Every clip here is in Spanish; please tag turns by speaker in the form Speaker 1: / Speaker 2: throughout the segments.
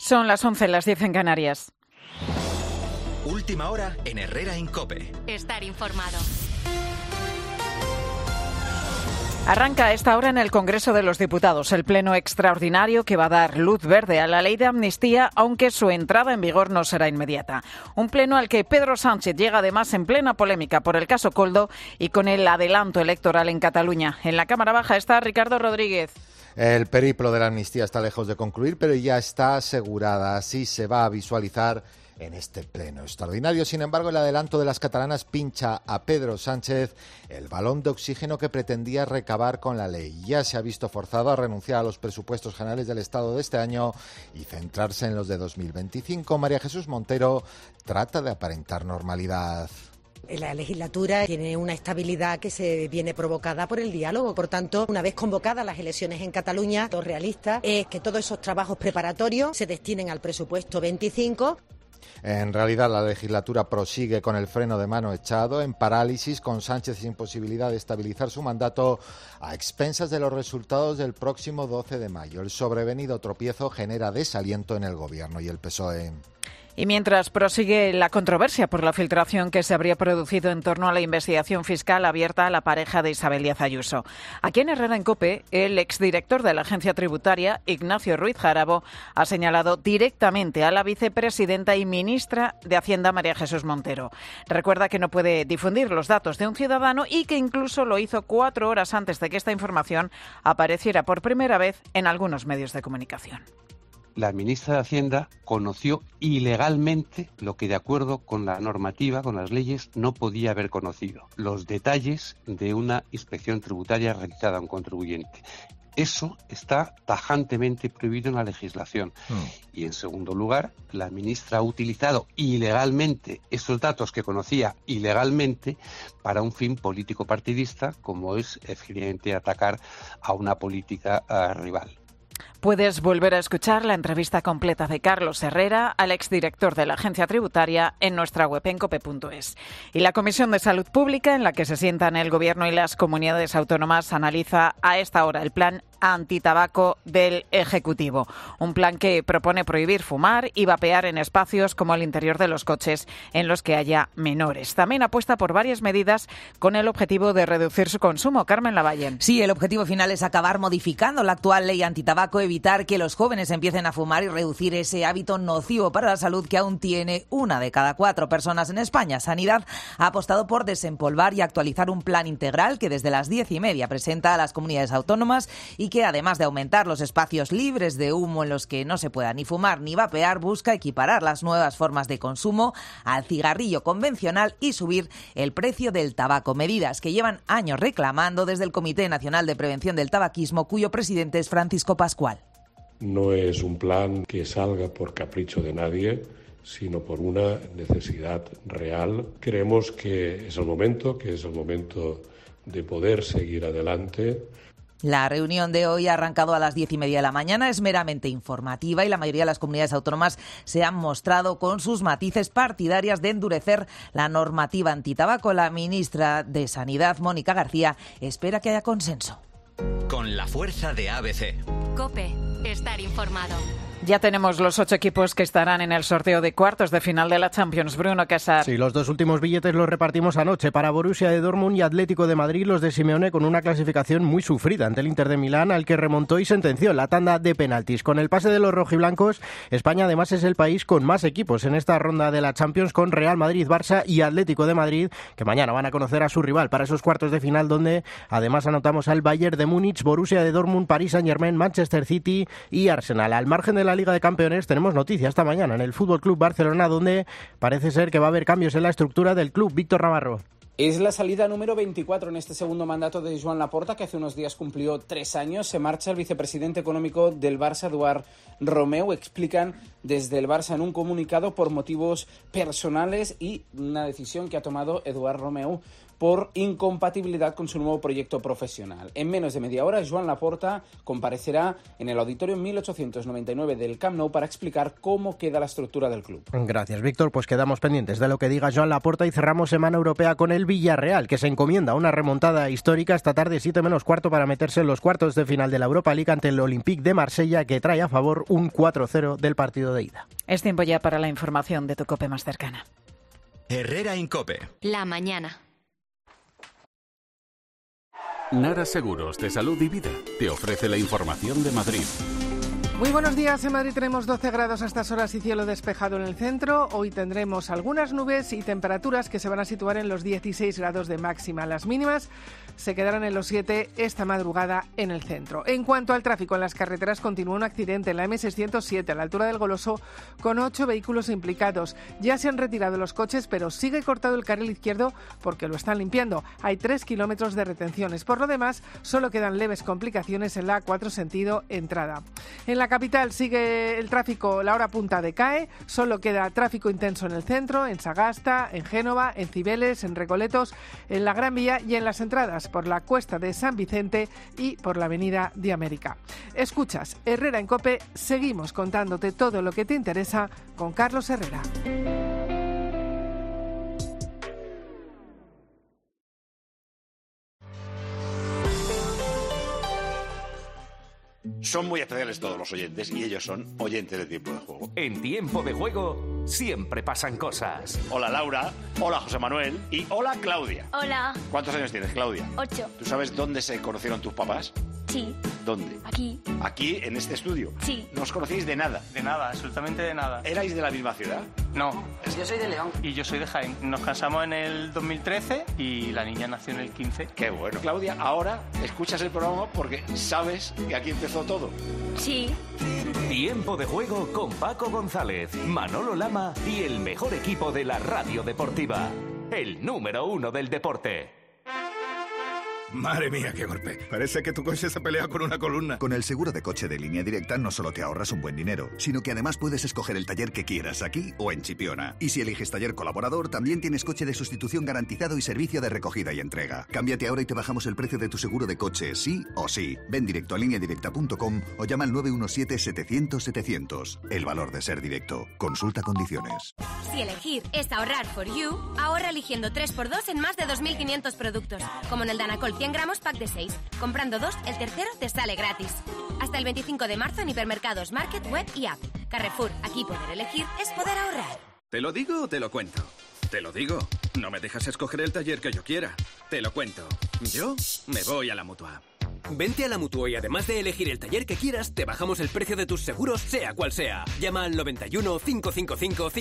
Speaker 1: Son las 11, las 10 en Canarias.
Speaker 2: Última hora en Herrera en COPE.
Speaker 3: Estar informado.
Speaker 1: Arranca a esta hora en el Congreso de los Diputados el pleno extraordinario que va a dar luz verde a la ley de amnistía, aunque su entrada en vigor no será inmediata. Un pleno al que Pedro Sánchez llega además en plena polémica por el caso Koldo y con el adelanto electoral en Cataluña. En la Cámara Baja está Ricardo Rodríguez.
Speaker 4: El periplo de la amnistía está lejos de concluir, pero ya está asegurada. Así se va a visualizar en este pleno extraordinario. Sin embargo, el adelanto de las catalanas pincha a Pedro Sánchez el balón de oxígeno que pretendía recabar con la ley. Ya se ha visto forzado a renunciar a los presupuestos generales del Estado de este año y centrarse en los de 2025. María Jesús Montero trata de aparentar normalidad.
Speaker 5: La legislatura tiene una estabilidad que se viene provocada por el diálogo. Por tanto, una vez convocadas las elecciones en Cataluña, lo realista es que todos esos trabajos preparatorios se destinen al presupuesto 25.
Speaker 4: En realidad, la legislatura prosigue con el freno de mano echado, en parálisis, con Sánchez sin posibilidad de estabilizar su mandato a expensas de los resultados del próximo 12 de mayo. El sobrevenido tropiezo genera desaliento en el Gobierno y el PSOE.
Speaker 1: Y mientras prosigue la controversia por la filtración que se habría producido en torno a la investigación fiscal abierta a la pareja de Isabel Díaz Ayuso. Aquí en Herrera en COPE, el exdirector de la Agencia Tributaria, Ignacio Ruiz Jarabo, ha señalado directamente a la vicepresidenta y ministra de Hacienda, María Jesús Montero. Recuerda que no puede difundir los datos de un ciudadano y que incluso lo hizo 4 horas antes de que esta información apareciera por primera vez en algunos medios de comunicación.
Speaker 6: La ministra de Hacienda conoció ilegalmente lo que, de acuerdo con la normativa, con las leyes, no podía haber conocido: los detalles de una inspección tributaria realizada a un contribuyente. Eso está tajantemente prohibido en la legislación. Y, en segundo lugar, la ministra ha utilizado ilegalmente esos datos que conocía ilegalmente para un fin político partidista, como es efectivamente atacar a una política rival.
Speaker 1: Puedes volver a escuchar la entrevista completa de Carlos Herrera al exdirector de la Agencia Tributaria en nuestra web en cope.es. Y la Comisión de Salud Pública, en la que se sientan el Gobierno y las comunidades autónomas, analiza a esta hora el plan antitabaco del Ejecutivo. Un plan que propone prohibir fumar y vapear en espacios como el interior de los coches en los que haya menores. También apuesta por varias medidas con el objetivo de reducir su consumo. Carmen Lavalle.
Speaker 7: Sí, el objetivo final es acabar modificando la actual ley antitabaco, evitar que los jóvenes empiecen a fumar y reducir ese hábito nocivo para la salud que aún tiene 1 de cada 4 personas en España. Sanidad ha apostado por desempolvar y actualizar un plan integral que desde las 10:30 presenta a las comunidades autónomas y que, además de aumentar los espacios libres de humo en los que no se pueda ni fumar ni vapear, busca equiparar las nuevas formas de consumo al cigarrillo convencional y subir el precio del tabaco. Medidas que llevan años reclamando desde el Comité Nacional de Prevención del Tabaquismo, cuyo presidente es Francisco Pascual.
Speaker 8: No es un plan que salga por capricho de nadie, sino por una necesidad real. Creemos que es el momento de poder seguir adelante.
Speaker 7: La reunión de hoy ha arrancado a las 10:30 de la mañana, es meramente informativa y la mayoría de las comunidades autónomas se han mostrado con sus matices partidarias de endurecer la normativa antitabaco. La ministra de Sanidad, Mónica García, espera que haya consenso.
Speaker 2: Con la fuerza de ABC.
Speaker 3: COPE, estar informado.
Speaker 1: Ya tenemos los 8 equipos que estarán en el sorteo de cuartos de final de la Champions. Bruno Casar.
Speaker 9: Sí, los 2 últimos billetes los repartimos anoche para Borussia de Dortmund y Atlético de Madrid, los de Simeone, con una clasificación muy sufrida ante el Inter de Milán, al que remontó y sentenció la tanda de penaltis. Con el pase de los rojiblancos, España además es el país con más equipos en esta ronda de la Champions, con Real Madrid, Barça y Atlético de Madrid, que mañana van a conocer a su rival para esos cuartos de final, donde además anotamos al Bayern de Múnich, Borussia de Dortmund, Paris Saint-Germain, Manchester City y Arsenal. Al margen de la Liga de Campeones, tenemos noticias esta mañana en el Fútbol Club Barcelona, donde parece ser que va a haber cambios en la estructura del club. Víctor Navarro.
Speaker 10: Es la salida número 24 en este segundo mandato de Joan Laporta, que hace unos días cumplió 3 años. Se marcha el vicepresidente económico del Barça, Eduard Romeu. Explican desde el Barça en un comunicado por motivos personales y una decisión que ha tomado Eduard Romeu por incompatibilidad con su nuevo proyecto profesional. En menos de media hora, Joan Laporta comparecerá en el auditorio 1899 del Camp Nou para explicar cómo queda la estructura del club.
Speaker 9: Gracias, Víctor. Pues quedamos pendientes de lo que diga Joan Laporta y cerramos Semana Europea con el Villarreal, que se encomienda una remontada histórica esta tarde 7 menos cuarto para meterse en los cuartos de final de la Europa League ante el Olympique de Marsella, que trae a favor un 4-0 del partido de ida.
Speaker 1: Es tiempo ya para la información de tu COPE más cercana.
Speaker 2: Herrera en COPE.
Speaker 3: La mañana.
Speaker 11: Nara Seguros de Salud y Vida te ofrece la información de Madrid.
Speaker 12: Muy buenos días. En Madrid tenemos 12 grados a estas horas y cielo despejado en el centro. Hoy tendremos algunas nubes y temperaturas que se van a situar en los 16 grados de máxima. Las mínimas se quedarán en los 7 esta madrugada en el centro. En cuanto al tráfico en las carreteras, continúa un accidente en la M607 a la altura del Goloso con 8 vehículos implicados. Ya se han retirado los coches, pero sigue cortado el carril izquierdo porque lo están limpiando. Hay 3 kilómetros de retenciones. Por lo demás, solo quedan leves complicaciones en la A4 sentido entrada. En la capital sigue el tráfico, la hora punta decae, solo queda tráfico intenso en el centro, en Sagasta, en Génova, en Cibeles, en Recoletos, en la Gran Vía y en las entradas por la Cuesta de San Vicente y por la Avenida de América. Escuchas Herrera en COPE, seguimos contándote todo lo que te interesa con Carlos Herrera.
Speaker 13: Son muy especiales todos los oyentes y ellos son oyentes de Tiempo de Juego.
Speaker 14: En Tiempo de Juego siempre pasan cosas.
Speaker 13: Hola Laura, hola José Manuel y hola Claudia.
Speaker 15: Hola.
Speaker 13: ¿Cuántos años tienes, Claudia?
Speaker 15: 8.
Speaker 13: ¿Tú sabes dónde se conocieron tus papás?
Speaker 15: Sí.
Speaker 13: ¿Dónde?
Speaker 15: Aquí.
Speaker 13: ¿Aquí, en este estudio?
Speaker 15: Sí.
Speaker 13: ¿No os conocéis de nada?
Speaker 16: De nada, absolutamente de nada.
Speaker 13: ¿Erais de la misma ciudad?
Speaker 16: No.
Speaker 17: Yo soy de León.
Speaker 16: Y yo soy de Jaén. Nos casamos en el 2013 y la niña nació en el 15.
Speaker 13: Qué bueno. Claudia, ahora escuchas el programa porque sabes que aquí empezó todo.
Speaker 15: Sí.
Speaker 14: Tiempo de Juego con Paco González, Manolo Lama y el mejor equipo de la radio deportiva. El número 1 del deporte.
Speaker 18: Madre mía, qué golpe. Parece que tu coche se ha peleado con una columna.
Speaker 19: Con el seguro de coche de Línea Directa no solo te ahorras un buen dinero, sino que además puedes escoger el taller que quieras aquí o en Chipiona. Y si eliges taller colaborador, también tienes coche de sustitución garantizado y servicio de recogida y entrega. Cámbiate ahora y te bajamos el precio de tu seguro de coche, sí o sí. Ven directo a lineadirecta.com o llama al 917-700-700. El valor de ser directo. Consulta condiciones.
Speaker 3: Si elegir es ahorrar for you, ahorra eligiendo 3x2 en más de 2.500 productos, como en el Danacol 100 gramos pack de 6. Comprando 2, el tercero te sale gratis. Hasta el 25 de marzo en hipermercados, market, web y app. Carrefour, aquí poder elegir es poder ahorrar.
Speaker 18: ¿Te lo digo o te lo cuento? Te lo digo. No me dejas escoger el taller que yo quiera. Te lo cuento. Yo me voy a la Mutua.
Speaker 20: Vente a la Mutua y además de elegir el taller que quieras, te bajamos el precio de tus seguros, sea cual sea. Llama al 91 555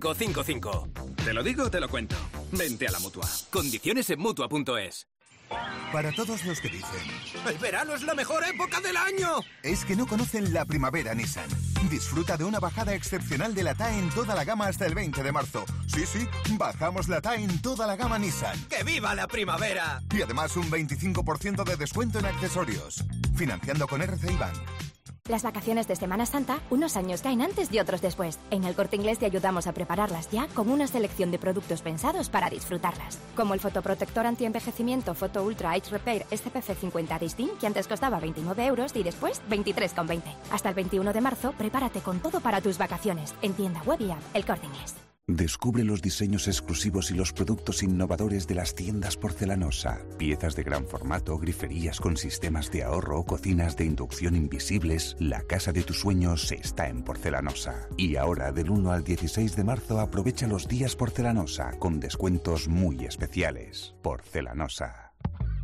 Speaker 20: 5555.
Speaker 18: Te lo digo o te lo cuento. Vente a la Mutua.
Speaker 20: Condiciones en Mutua.es.
Speaker 21: Para todos los que dicen
Speaker 18: ¡el verano es la mejor época del año!
Speaker 21: Es que no conocen la primavera Nissan. Disfruta de una bajada excepcional de la TAE en toda la gama hasta el 20 de marzo. Sí, bajamos la TAE en toda la gama Nissan.
Speaker 18: ¡Que viva la primavera!
Speaker 21: Y además un 25% de descuento en accesorios. Financiando con RCI Bank.
Speaker 22: Las vacaciones de Semana Santa, unos años caen antes y otros después. En El Corte Inglés te ayudamos a prepararlas ya con una selección de productos pensados para disfrutarlas. Como el fotoprotector anti-envejecimiento Photo Ultra Age Repair SPF 50 Distin, que antes costaba 29 € y después 23,20. Hasta el 21 de marzo, prepárate con todo para tus vacaciones. En tienda web y app, El Corte Inglés.
Speaker 23: Descubre los diseños exclusivos y los productos innovadores de las tiendas Porcelanosa. Piezas de gran formato, griferías con sistemas de ahorro, cocinas de inducción invisibles. La casa de tus sueños está en Porcelanosa. Y ahora, del 1 al 16 de marzo, aprovecha los días Porcelanosa con descuentos muy especiales. Porcelanosa.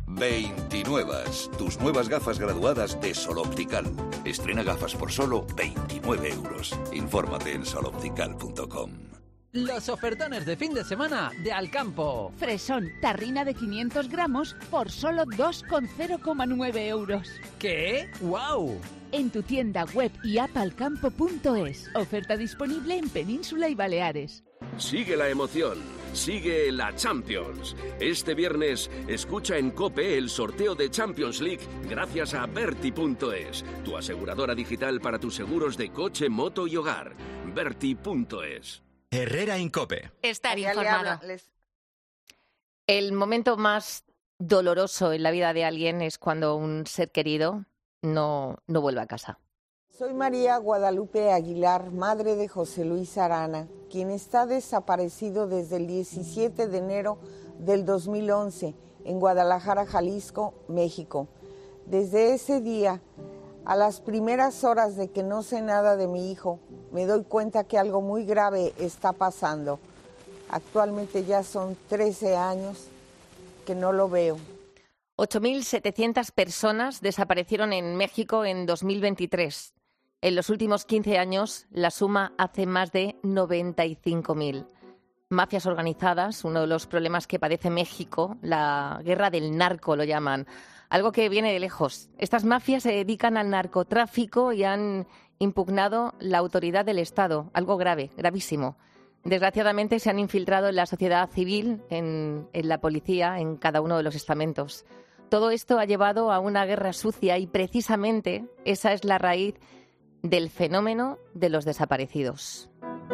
Speaker 24: 29. Tus nuevas gafas graduadas de Sol Optical. Estrena gafas por solo 29 €. Infórmate en soloptical.com.
Speaker 25: Los ofertones de fin de semana de Alcampo.
Speaker 26: Fresón, tarrina de 500 gramos por solo 2,09 €.
Speaker 25: ¿Qué? ¡Guau!
Speaker 26: En tu tienda web y app alcampo.es. Oferta disponible en Península y Baleares.
Speaker 27: Sigue la emoción, sigue la Champions. Este viernes escucha en COPE el sorteo de Champions League gracias a Berti.es, tu aseguradora digital para tus seguros de coche, moto y hogar. Berti.es.
Speaker 2: Herrera en COPE.
Speaker 3: Estar informado.
Speaker 4: El momento más doloroso en la vida de alguien es cuando un ser querido no vuelve a casa.
Speaker 5: Soy María Guadalupe Aguilar, madre de José Luis Arana, quien está desaparecido desde el 17 de enero del 2011 en Guadalajara, Jalisco, México. Desde ese día, a las primeras horas de que no sé nada de mi hijo, me doy cuenta que algo muy grave está pasando. Actualmente ya son 13 años que no lo veo.
Speaker 4: 8.700 personas desaparecieron en México en 2023. En los últimos 15 años, la suma hace más de 95.000. Mafias organizadas, uno de los problemas que padece México, la guerra del narco lo llaman, algo que viene de lejos. Estas mafias se dedican al narcotráfico y han impugnado la autoridad del Estado, algo grave, gravísimo. Desgraciadamente se han infiltrado en la sociedad civil, en la policía, en cada uno de los estamentos. Todo esto ha llevado a una guerra sucia y precisamente esa es la raíz del fenómeno de los desaparecidos.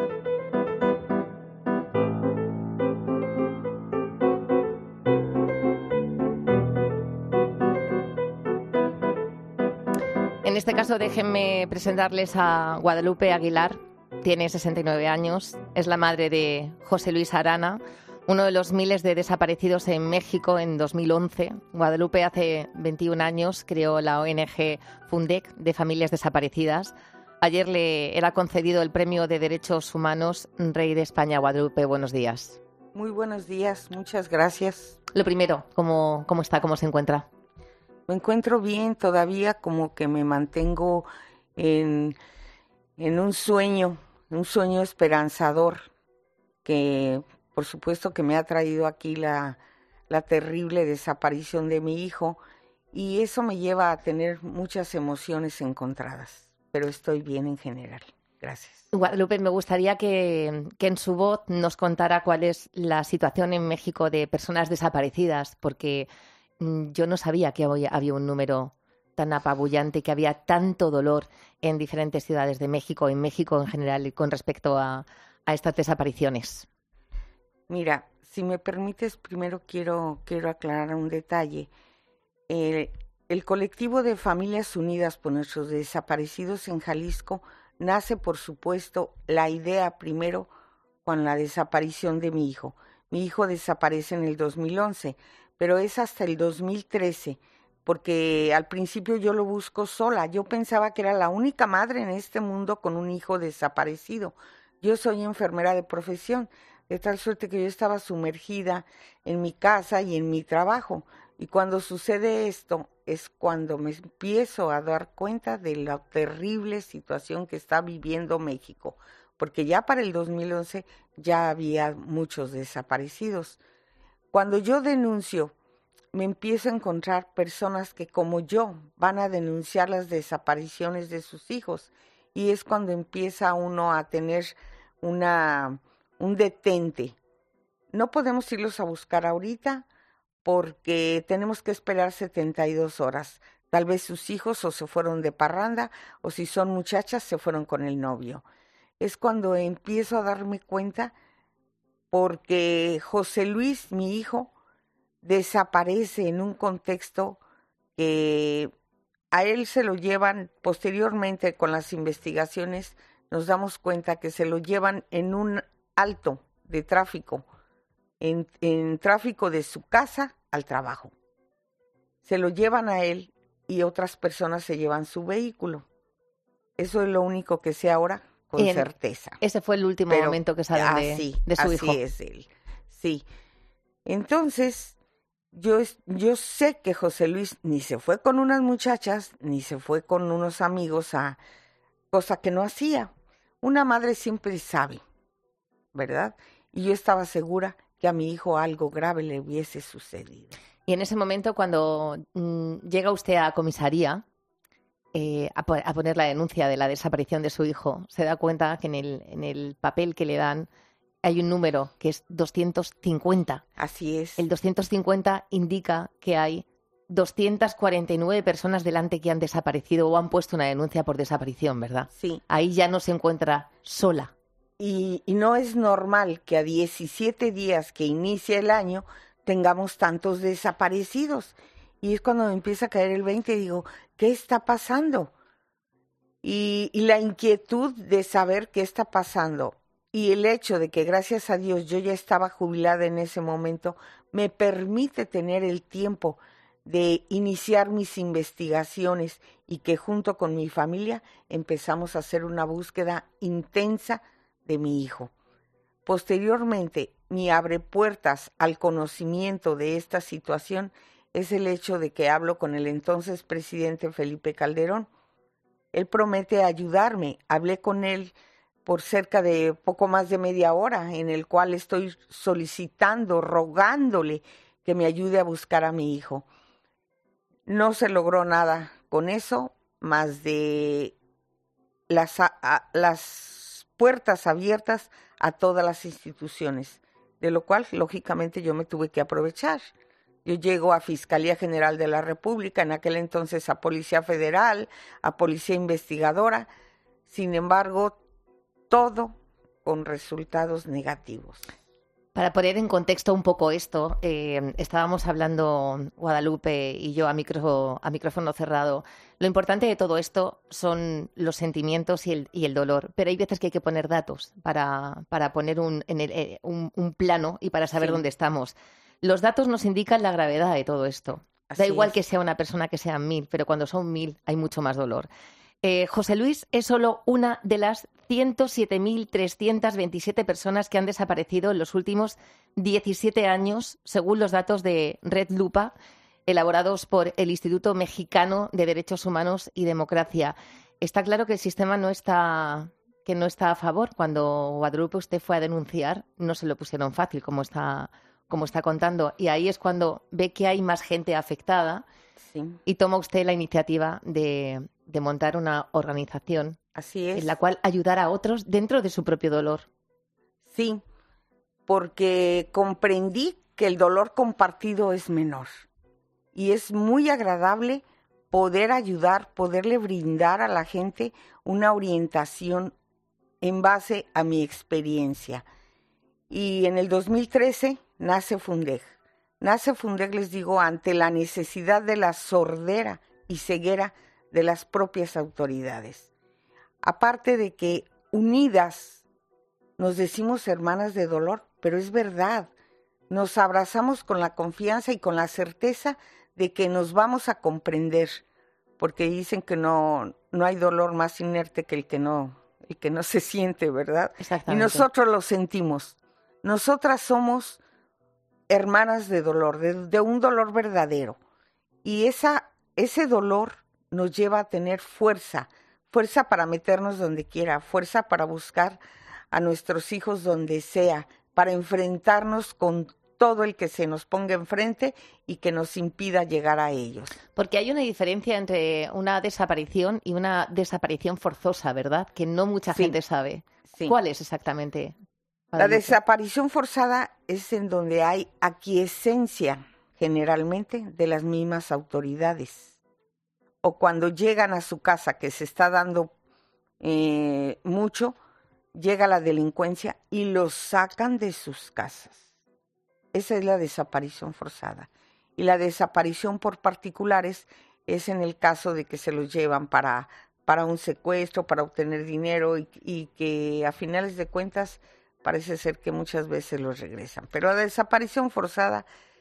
Speaker 4: En este caso, déjenme presentarles a Guadalupe Aguilar. Tiene 69 años, es la madre de José Luis Arana, uno de los miles de desaparecidos en México en 2011. Guadalupe hace 21 años creó la ONG Fundec de Familias Desaparecidas. Ayer le era concedido el Premio de Derechos Humanos Rey de España. Guadalupe, buenos días.
Speaker 5: Muy buenos días, muchas gracias.
Speaker 4: Lo primero, ¿cómo está, cómo se encuentra?
Speaker 5: Me encuentro bien, todavía como que me mantengo en un sueño esperanzador que por supuesto que me ha traído aquí la terrible desaparición de mi hijo y eso me lleva a tener muchas emociones encontradas, pero estoy bien en general. Gracias.
Speaker 4: Guadalupe, me gustaría que en su voz nos contara cuál es la situación en México de personas desaparecidas, porque yo no sabía que había un número tan apabullante, que había tanto dolor en diferentes ciudades de México, en México en general, con respecto a estas desapariciones.
Speaker 5: Mira, si me permites, primero quiero aclarar un detalle. El colectivo de Familias Unidas por Nuestros Desaparecidos en Jalisco nace, por supuesto, la idea primero con la desaparición de mi hijo. Mi hijo desaparece en el 2011, pero es hasta el 2013, porque al principio yo lo busco sola. Yo pensaba que era la única madre en este mundo con un hijo desaparecido. Yo soy enfermera de profesión, de tal suerte que yo estaba sumergida en mi casa y en mi trabajo. Y cuando sucede esto es cuando me empiezo a dar cuenta de la terrible situación que está viviendo México, porque ya para el 2011 ya había muchos desaparecidos. Cuando yo denuncio, me empiezo a encontrar personas que como yo van a denunciar las desapariciones de sus hijos y es cuando empieza uno a tener un detente. No podemos irlos a buscar ahorita porque tenemos que esperar 72 horas. Tal vez sus hijos o se fueron de parranda o si son muchachas se fueron con el novio. Es cuando empiezo a darme cuenta porque José Luis, mi hijo, desaparece en un contexto que a él se lo llevan posteriormente con las investigaciones, nos damos cuenta que se lo llevan en un alto de tráfico, en tráfico de su casa al trabajo. Se lo llevan a él y otras personas se llevan su vehículo. Eso es lo único que sé ahora con certeza.
Speaker 4: Ese fue el último momento que saben de su hijo.
Speaker 5: Así es él, sí. Entonces, yo sé que José Luis ni se fue con unas muchachas, ni se fue con unos amigos a cosa que no hacía. Una madre siempre sabe, ¿verdad? Y yo estaba segura que a mi hijo algo grave le hubiese sucedido.
Speaker 4: Y en ese momento, cuando llega usted a comisaría a poner la denuncia de la desaparición de su hijo, se da cuenta que en el papel que le dan hay un número que es 250.
Speaker 5: Así es.
Speaker 4: El 250 indica que hay 249 personas delante que han desaparecido o han puesto una denuncia por desaparición, ¿verdad?
Speaker 5: Sí.
Speaker 4: Ahí ya no se encuentra sola.
Speaker 5: Y no es normal que a 17 días que inicia el año tengamos tantos desaparecidos. Y es cuando me empieza a caer el 20 y digo, ¿qué está pasando? Y la inquietud de saber qué está pasando y el hecho de que gracias a Dios yo ya estaba jubilada en ese momento, me permite tener el tiempo de iniciar mis investigaciones y que junto con mi familia empezamos a hacer una búsqueda intensa de mi hijo. Posteriormente, mi abrepuertas al conocimiento de esta situación es el hecho de que hablo con el entonces presidente Felipe Calderón. Él promete ayudarme. Hablé con él por cerca de poco más de media hora, en el cual estoy solicitando, rogándole que me ayude a buscar a mi hijo. No se logró nada con eso, más de las puertas abiertas a todas las instituciones, de lo cual, lógicamente, yo me tuve que aprovechar. Yo llego a Fiscalía General de la República, en aquel entonces a Policía Federal, a Policía Investigadora, sin embargo, todo con resultados negativos.
Speaker 4: Para poner en contexto un poco esto, estábamos hablando Guadalupe y yo a micrófono cerrado. Lo importante de todo esto son los sentimientos y el dolor, pero hay veces que hay que poner datos para poner un plano y para saber dónde estamos. Los datos nos indican la gravedad de todo esto. Da igual que sea una persona que sean 1000, pero cuando son 1000 hay mucho más dolor. José Luis es solo una de las 107.327 personas que han desaparecido en los últimos 17 años, según los datos de Red Lupa, elaborados por el Instituto Mexicano de Derechos Humanos y Democracia. Está claro que el sistema no está a favor. Cuando Guadalupe usted fue a denunciar, no se lo pusieron fácil, como está contando. Y ahí es cuando ve que hay más gente afectada y toma usted la iniciativa de montar una organización en la cual ayudar a otros dentro de su propio dolor.
Speaker 5: Sí, porque comprendí que el dolor compartido es menor. Y es muy agradable poder ayudar, poderle brindar a la gente una orientación en base a mi experiencia. Y en el 2013 nace Fundeg. Nace Fundeg, les digo, ante la necesidad de la sordera y ceguera de las propias autoridades. Aparte de que unidas nos decimos hermanas de dolor, pero es verdad, nos abrazamos con la confianza y con la certeza de que nos vamos a comprender, porque dicen que no hay dolor más inerte que el que no se siente, ¿verdad?
Speaker 4: Exactamente.
Speaker 5: Y nosotros lo sentimos. Nosotras somos hermanas de dolor, de un dolor verdadero. Y ese dolor nos lleva a tener fuerza para meternos donde quiera, fuerza para buscar a nuestros hijos donde sea, para enfrentarnos con todo el que se nos ponga enfrente y que nos impida llegar a ellos.
Speaker 4: Porque hay una diferencia entre una desaparición y una desaparición forzosa, ¿verdad? Que no mucha gente sabe. Sí. ¿Cuál es exactamente?
Speaker 5: La desaparición forzada es en donde hay aquiescencia, generalmente, de las mismas autoridades. O cuando llegan a su casa, que se está dando mucho, llega la delincuencia y los sacan de sus casas. Esa es la desaparición forzada. Y la desaparición por particulares es en el caso de que se los llevan para un secuestro, para obtener dinero y que a finales de cuentas parece ser que muchas veces los regresan. Pero la desaparición forzada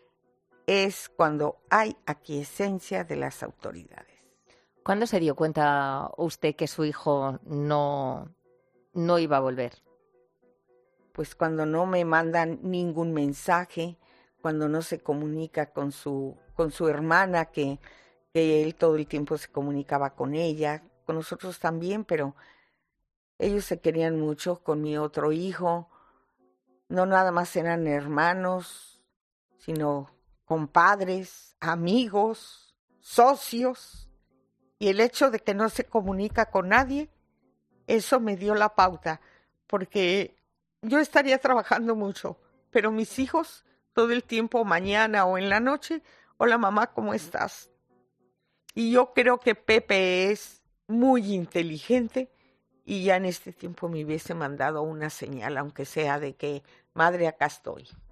Speaker 5: es cuando hay aquiescencia de las autoridades.
Speaker 4: ¿Cuándo se dio cuenta usted que su hijo no iba a volver?
Speaker 5: Pues cuando no me mandan ningún mensaje, cuando no se comunica con su hermana, que él todo el tiempo se comunicaba con ella, con nosotros también, pero ellos se querían mucho con mi otro hijo. No nada más eran hermanos, sino compadres, amigos, socios. Y el hecho de que no se comunica con nadie, eso me dio la pauta, porque yo estaría trabajando mucho, pero mis hijos todo el tiempo, mañana o en la noche, hola mamá, ¿cómo estás? Y yo creo que Pepe es muy inteligente y ya en este tiempo me hubiese mandado una señal, aunque sea de que, madre, acá estoy.